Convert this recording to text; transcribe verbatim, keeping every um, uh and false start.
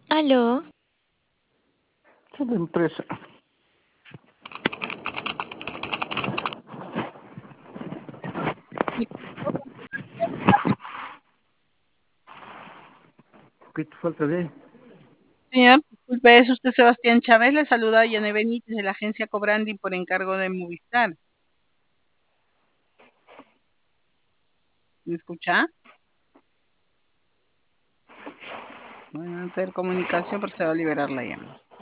Aló, Es la empresa. ¿Qué te falta de? Señor, disculpe, es usted Sebastián Chávez, le saluda Yane Benítez de la agencia Cobrandi por encargo de Movistar. ¿Me escucha? Bueno, a tener comunicación, pero se va a liberar la llamada.